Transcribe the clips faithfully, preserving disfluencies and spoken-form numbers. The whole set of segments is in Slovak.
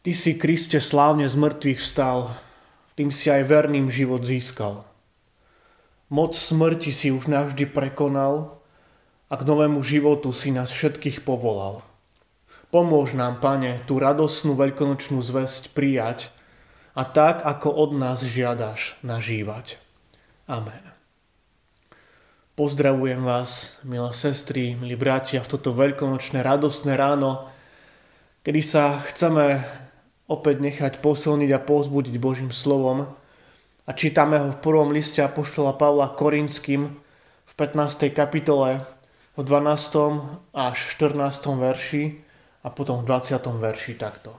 Ty si, Kriste, slávne z mŕtvych vstal, tým si aj verným život získal. Moc smrti si už navždy prekonal a k novému životu si nás všetkých povolal. Pomôž nám, Pane, tú radosnú veľkonočnú zvesť prijať a tak, ako od nás žiadaš, nažívať. Amen. Pozdravujem vás, milé sestry, milí bratia, v toto veľkonočné radostné ráno, kedy sa chceme opäť nechať posilniť a povzbudiť Božím slovom a čítame ho v prvom liste apoštola Pavla Korinským v pätnástej kapitole v dvanástom až štrnástom verši a potom v dvadsiatom verši takto.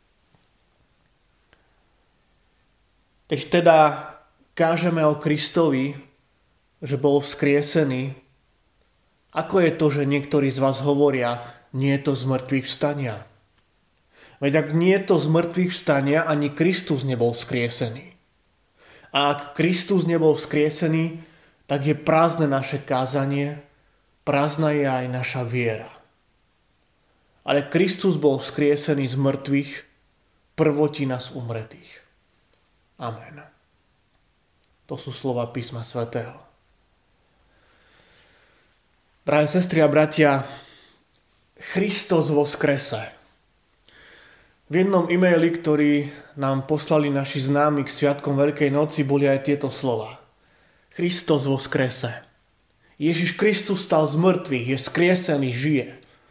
Keď teda kážeme o Kristovi, že bol vzkriesený, ako je to, že niektorí z vás hovoria, nie je to z mŕtvych vstania? Veď ak nie je to z mŕtvych vstania, ani Kristus nebol vzkriesený. A ak Kristus nebol vzkriesený, tak je prázdne naše kázanie, prázdna je aj naša viera. Ale Kristus bol vzkriesený z mŕtvych, prvotina z umretých. Amen. To sú slova písma svätého. Drahé sestry a bratia, Kristus vo skrese. V jednom e-maili, ktorý nám poslali naši známi k sviatkom Veľkej noci, boli aj tieto slova. Kristus vo skrese. Ježiš Kristus stal z mŕtvych, je skriesený, žije.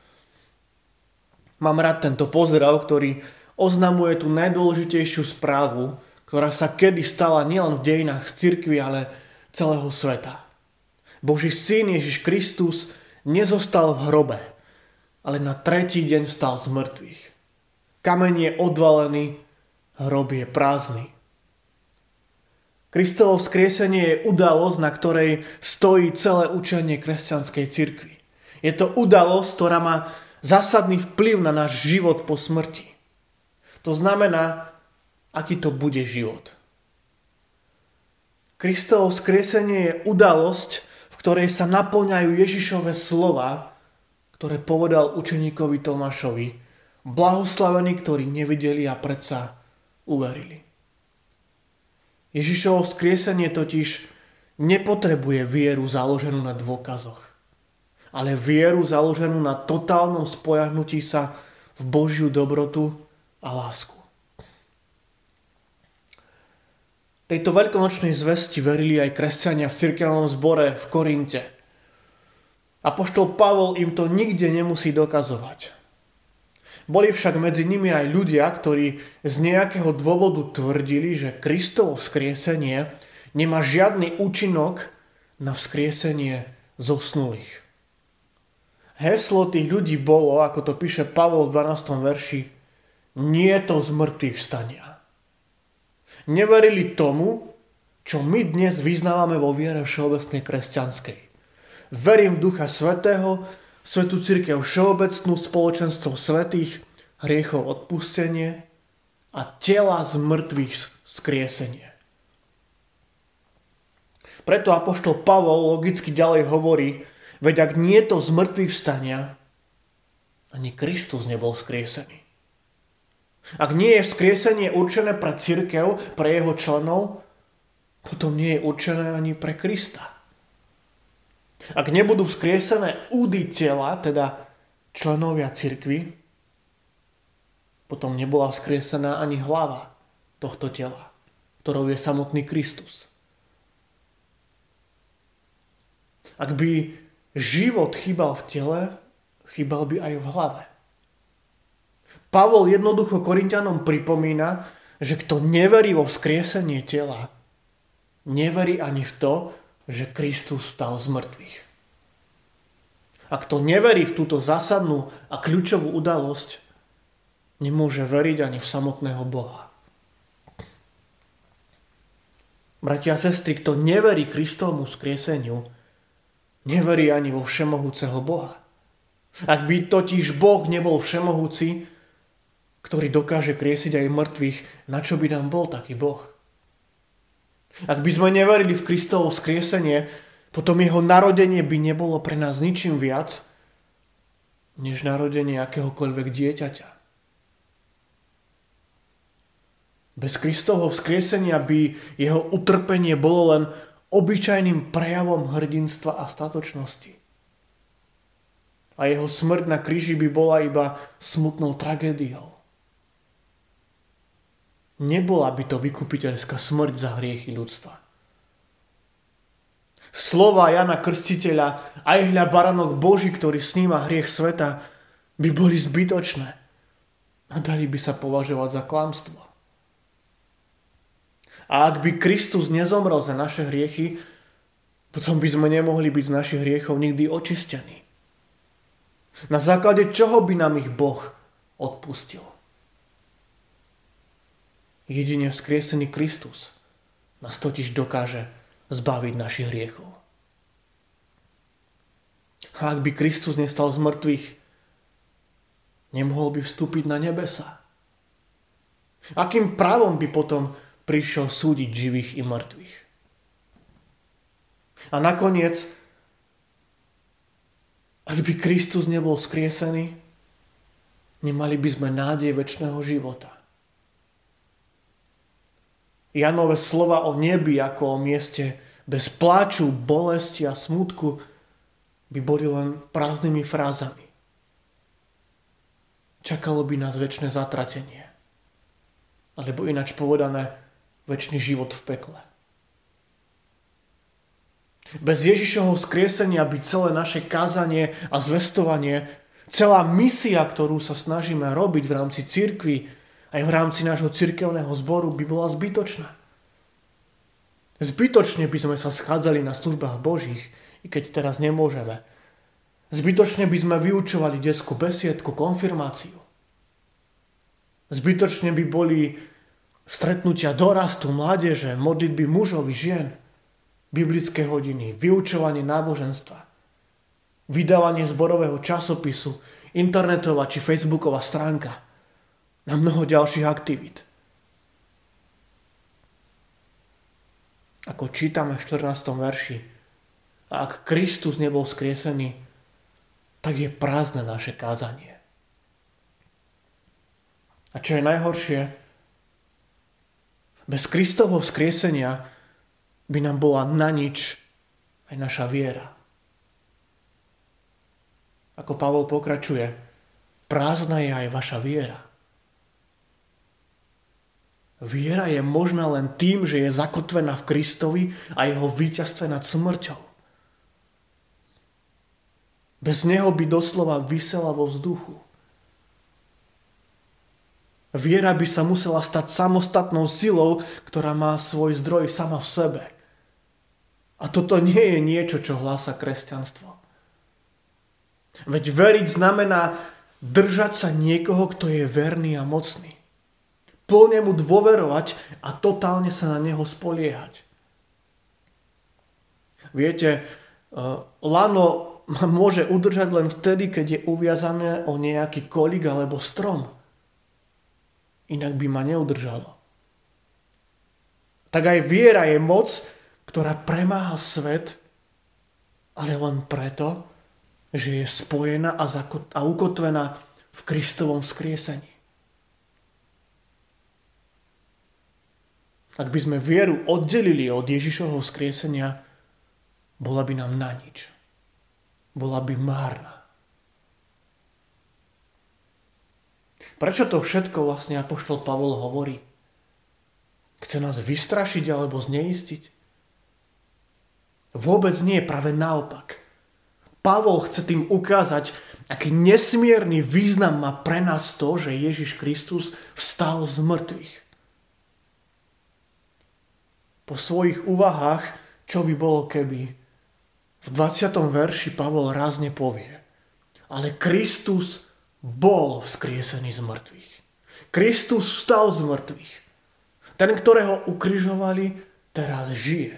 Mám rád tento pozdrav, ktorý oznamuje tú najdôležitejšiu správu, ktorá sa kedy stala nielen v dejinách cirkvi, ale celého sveta. Boží syn Ježiš Kristus nezostal v hrobe, ale na tretí deň vstal z mŕtvych. Kameň je odvalený, hrob je prázdny. Kristovo vzkriesenie je udalosť, na ktorej stojí celé učenie kresťanskej cirkvi. Je to udalosť, ktorá má zásadný vplyv na náš život po smrti. To znamená, aký to bude život. Kristovo vzkriesenie je udalosť, v ktorej sa naplňajú Ježišove slova, ktoré povedal učeníkovi Tomášovi. Blahoslavení, ktorí nevideli a predsa uverili. Ježišovo vzkriesenie totiž nepotrebuje vieru založenú na dôkazoch, ale vieru založenú na totálnom spoľahnutí sa v Božiu dobrotu a lásku. Tejto veľkonočnej zvesti verili aj kresťania v cirkevnom zbore v Korinte. Apoštol Pavol im to nikde nemusí dokazovať. Boli však medzi nimi aj ľudia, ktorí z nejakého dôvodu tvrdili, že Kristovo vzkriesenie nemá žiadny účinok na vzkriesenie zosnulých. Heslo tých ľudí bolo, ako to píše Pavol v dvanástom verši, nie je to z mŕtvych vstania. Neverili tomu, čo my dnes vyznávame vo viere všeobecnej kresťanskej. Verím v Ducha Svätého, Svätú cirkev všeobecnú, spoločenstvo svätých, hriechov odpustenie a tela z mŕtvych skriesenie. Preto apoštol Pavol logicky ďalej hovorí, veď ak nie je to z mŕtvych vstania, ani Kristus nebol skriesený. Ak nie je vzkriesenie určené pre cirkev, pre jeho členov, potom nie je určené ani pre Krista. Ak nebudú vzkriesené údy tela, teda členovia cirkvi, potom nebola vzkriesená ani hlava tohto tela, ktorou je samotný Kristus. Ak by život chýbal v tele, chýbal by aj v hlave. Pavol jednoducho Korinťanom pripomína, že kto neverí vo vzkriesenie tela, neverí ani v to, že Kristus vstal z mŕtvych. A kto neverí v túto zásadnú a kľúčovú udalosť, nemôže veriť ani v samotného Boha. Bratia a sestry, kto neverí Kristovmu vzkrieseniu, neverí ani vo všemohúceho Boha. Ak by totiž Boh nebol všemohúci, ktorý dokáže kriesiť aj mŕtvych, na čo by nám bol taký Boh? Ak by sme neverili v Kristovo vzkriesenie, potom jeho narodenie by nebolo pre nás ničím viac, než narodenie akéhokoľvek dieťaťa. Bez Kristovho vzkriesenia by jeho utrpenie bolo len obyčajným prejavom hrdinstva a statočnosti. A jeho smrť na kríži by bola iba smutnou tragédiou. Nebola by to vykupiteľská smrť za hriechy ľudstva. Slova Jana Krstiteľa, aj hľa baránok Boží, ktorý sníma hriech sveta, by boli zbytočné a dali by sa považovať za klamstvo. A ak by Kristus nezomrel za naše hriechy, potom by sme nemohli byť z našich hriechov nikdy očistení. Na základe čoho by nám ich Boh odpustil? Jedine vzkriesený Kristus nás totiž dokáže zbaviť našich hriechov. A ak by Kristus nestal z mŕtvych, nemohol by vstúpiť na nebesa. Akým právom by potom prišiel súdiť živých i mŕtvych? A nakoniec, ak by Kristus nebol skriesený, nemali by sme nádej večného života. Janove slova o nebi ako o mieste bez pláču, bolesti a smútku by boli len prázdnymi frázami. Čakalo by nás večné zatratenie. Alebo ináč povedané, večný život v pekle. Bez Ježišovho vzkriesenia by celé naše kázanie a zvestovanie, celá misia, ktorú sa snažíme robiť v rámci cirkvi, aj v rámci nášho cirkevného zboru, by bola zbytočná. Zbytočne by sme sa schádzali na službách Božích, i keď teraz nemôžeme. Zbytočne by sme vyučovali detskú besiedku, konfirmáciu. Zbytočne by boli stretnutia dorastu, mládeže, modlitby mužov i žien, biblické hodiny, vyučovanie náboženstva, vydávanie zborového časopisu, internetová či facebooková stránka a mnoho ďalších aktivít. Ako čítame v štrnástom verši, a ak Kristus nebol vzkriesený, tak je prázdne naše kázanie. A čo je najhoršie, bez Kristovho vzkriesenia by nám bola na nič aj naša viera. Ako Pavol pokračuje, prázdna je aj vaša viera. Viera je možná len tým, že je zakotvená v Kristovi a jeho víťazstve nad smrťou. Bez neho by doslova visela vo vzduchu. Viera by sa musela stať samostatnou silou, ktorá má svoj zdroj sama v sebe. A toto nie je niečo, čo hlása kresťanstvo. Veď veriť znamená držať sa niekoho, kto je verný a mocný. Plne mu dôverovať a totálne sa na neho spoliehať. Viete, lano môže udržať len vtedy, keď je uviazané o nejaký kolík alebo strom. Inak by ma neudržalo. Tak aj viera je moc, ktorá premáha svet, ale len preto, že je spojená a, zakot- a ukotvená v Kristovom vzkriesení. Ak by sme vieru oddelili od Ježišovho vzkriesenia, bola by nám na nič. Bola by márna. Prečo to všetko vlastne apoštol Pavol hovorí? Chce nás vystrašiť alebo zneistiť? Vôbec nie, práve naopak. Pavol chce tým ukázať, aký nesmierny význam má pre nás to, že Ježiš Kristus vstal z mŕtvych. Po svojich úvahách, čo by bolo keby, v dvadsiatom verši Pavol rázne povie: ale Kristus bol vzkriesený z mŕtvych. Kristus vstal z mŕtvych. Ten, ktorého ukrižovali, teraz žije.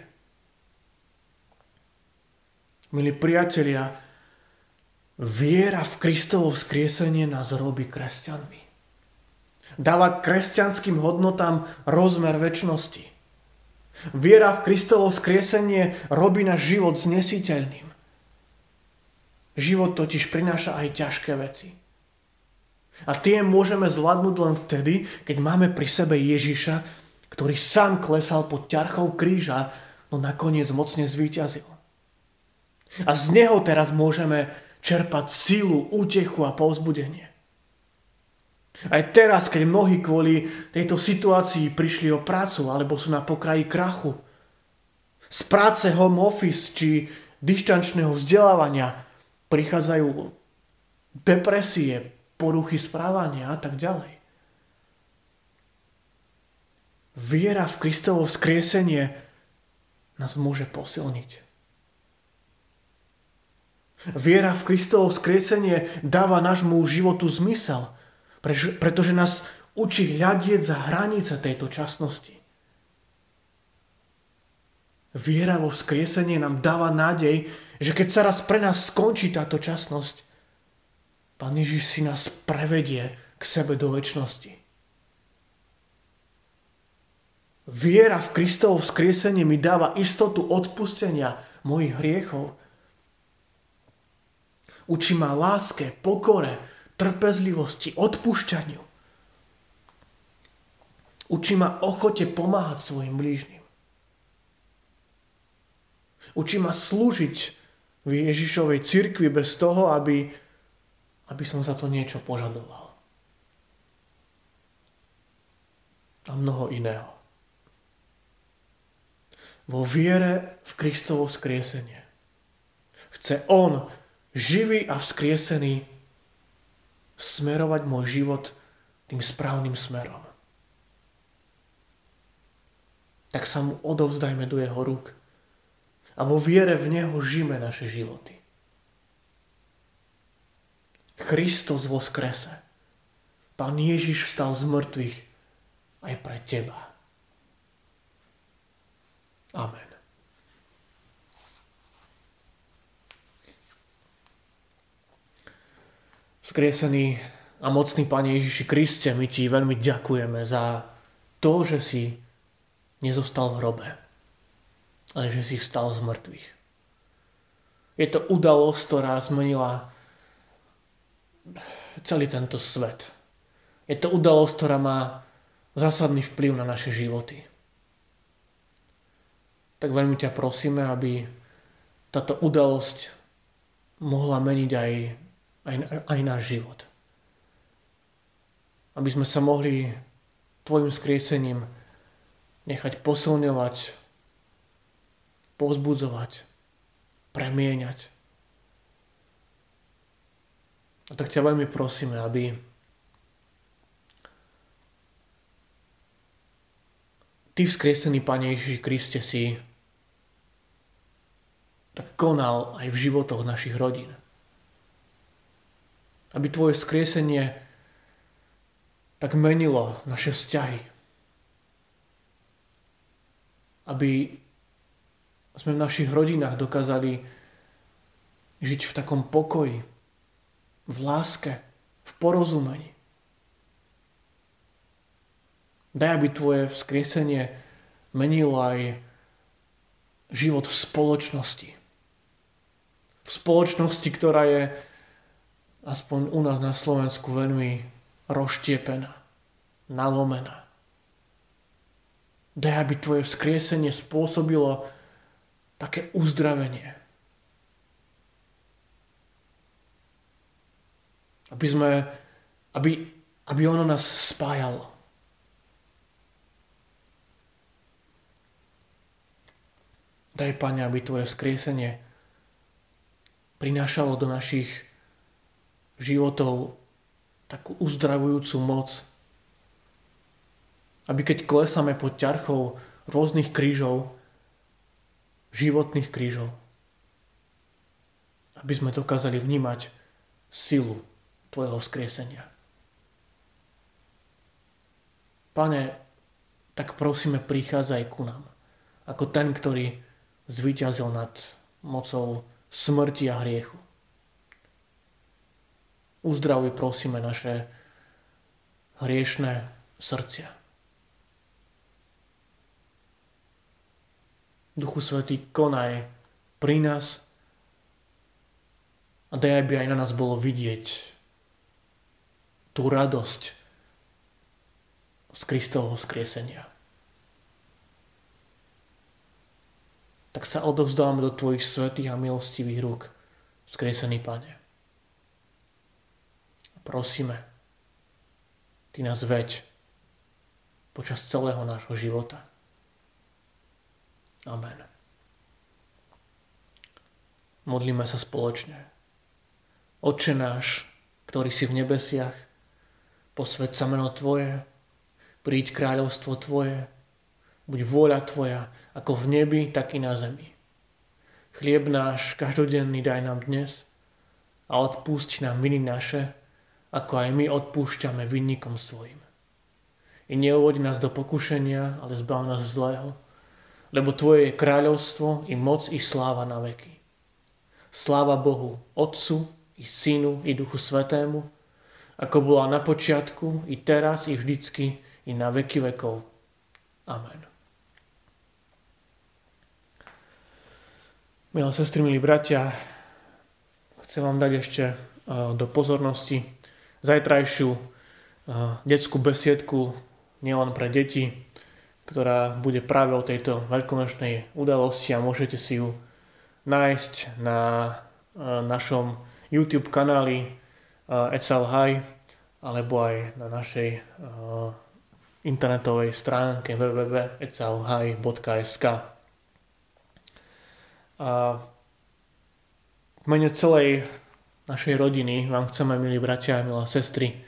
Milí priatelia, viera v Kristovo vzkriesenie nás robí kresťanmi. Dáva kresťanským hodnotám rozmer večnosti. Viera v Kristovo vzkriesenie robí náš život znesiteľným. Život totiž prináša aj ťažké veci. A tie môžeme zvládnuť len vtedy, keď máme pri sebe Ježiša, ktorý sám klesal pod ťarchou kríža, no nakoniec mocne zvíťazil. A z neho teraz môžeme čerpať sílu, útechu a povzbudenie. Aj teraz, keď mnohí kvôli tejto situácii prišli o prácu alebo sú na pokraji krachu, z práce home office či dištančného vzdelávania prichádzajú depresie, poruchy správania a tak ďalej. Viera v Kristovo vzkriesenie nás môže posilniť. Viera v Kristovo vzkriesenie dáva nášmu životu zmysel, pretože nás učí hľadieť za hranice tejto časnosti. Viera vo vzkriesenie nám dáva nádej, že keď sa raz pre nás skončí táto časnosť, Pán Ježiš si nás prevedie k sebe do večnosti. Viera v Kristovo vzkriesenie mi dáva istotu odpustenia mojich hriechov. Učí ma láske, pokore, trpezlivosti, odpúšťaniu. Učí ma ochote pomáhať svojim blížnym. Učí ma slúžiť v Ježišovej cirkvi bez toho, aby, aby som za to niečo požadoval. A mnoho iného. Vo viere v Kristovo vzkriesenie chce On, živý a vzkriesený, smerovať môj život tým správnym smerom. Tak sa mu odovzdajme do jeho rúk a vo viere v neho žijeme naše životy. Kristus vo skrese. Pán Ježiš vstal z mŕtvych aj pre teba. Amen. Vzkriesený a mocný Pane Ježiši Kriste, my Ti veľmi ďakujeme za to, že si nezostal v hrobe, ale že si vstal z mŕtvych. Je to udalosť, ktorá zmenila celý tento svet. Je to udalosť, ktorá má zásadný vplyv na naše životy. Tak veľmi ťa prosíme, aby táto udalosť mohla meniť aj, aj, aj náš život. Aby sme sa mohli tvojim skriesením nechať posilňovať, povzbudzovať, premieňať. A tak ťa veľmi prosíme, aby Ty, vzkriesený Pane Ježiši Kriste, si tak konal aj v životoch našich rodín. Aby Tvoje vzkriesenie tak menilo naše vzťahy. Aby sme v našich rodinách dokázali žiť v takom pokoji, v láske, v porozumení. Daj, aby Tvoje vzkriesenie menilo aj život v spoločnosti. V spoločnosti, ktorá je aspoň u nás na Slovensku veľmi rozštiepená, nalomená. Daj, aby Tvoje vzkriesenie spôsobilo také uzdravenie. Aby sme, aby, aby ono nás spájalo. Daj, Pane, aby Tvoje vzkriesenie prinášalo do našich životov takú uzdravujúcu moc. Aby keď klesáme pod ťarchou rôznych krížov, životných krížov, aby sme dokázali vnímať silu Tvojho vzkriesenia. Pane, tak prosíme, prichádzaj ku nám, ako ten, ktorý zvíťazil nad mocou smrti a hriechu. Uzdravuj, prosíme, naše hriešné srdcia. Duchu Svätý, konaj pri nás a daj, aby aj na nás bolo vidieť tú radosť z Kristovho vzkriesenia. Tak sa odovzdávame do tvojich svätých a milostivých rúk, vzkriesený Pane. Prosíme, ty nás veď počas celého nášho života. Amen. Modlíme sa spoločne. Otče náš, ktorý si v nebesiach, posväť sa meno Tvoje, príď kráľovstvo Tvoje, buď vôľa Tvoja, ako v nebi, tak i na zemi. Chlieb náš každodenný daj nám dnes a odpúšť nám viny naše, ako aj my odpúšťame vinníkom svojim. I neuvoď nás do pokušenia, ale zbav nás zlého, lebo Tvoje je kráľovstvo, i moc, i sláva na veky. Sláva Bohu, Otcu, i Synu, i Duchu Svätému, ako bola na počiatku, i teraz, i vždycky, i na veky vekov. Amen. Milé sestry, milí bratia, chcem vám dať ešte do pozornosti zajtrajšiu detskú besiedku nielen pre deti, ktorá bude práve o tejto veľkonočnej udalosti a môžete si ju nájsť na našom YouTube kanáli Ecau High alebo aj na našej internetovej stránke w w w bodka ecauhigh bodka es ka. A v mene celej našej rodiny vám chceme, milí bratia a milé sestry,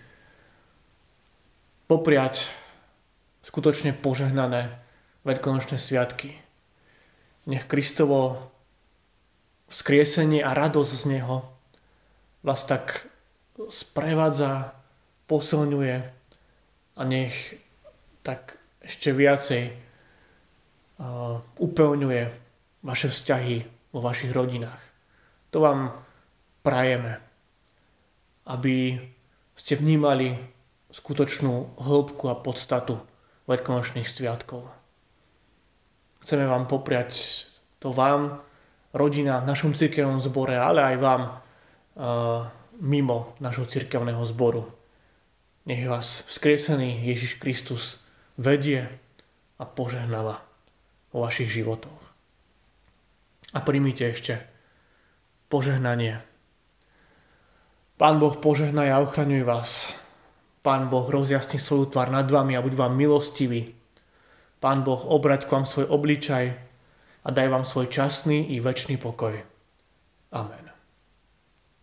popriať skutočne požehnané veľkonočné sviatky. Nech Kristovo vzkriesenie a radosť z Neho vás tak sprevádza, posilňuje a nech tak ešte viacej uh, upevňuje vaše vzťahy vo vašich rodinách. To vám prajeme, aby ste vnímali skutočnú hĺbku a podstatu veľkonočných sviatkov. Chceme vám popriať to vám, rodina v našom cirkevnom zbore, ale aj vám uh, mimo našho cirkevného zboru. Nech vás vzkriesený Ježiš Kristus vedie a požehnáva vo vašich životoch. A príjmite ešte požehnanie. Pán Boh požehnaj a ochraňuj vás. Pán Boh rozjasni svoju tvár nad vami a buď vám milostivý. Pán Boh obrať k vám svoj obličaj a daj vám svoj časný i večný pokoj. Amen.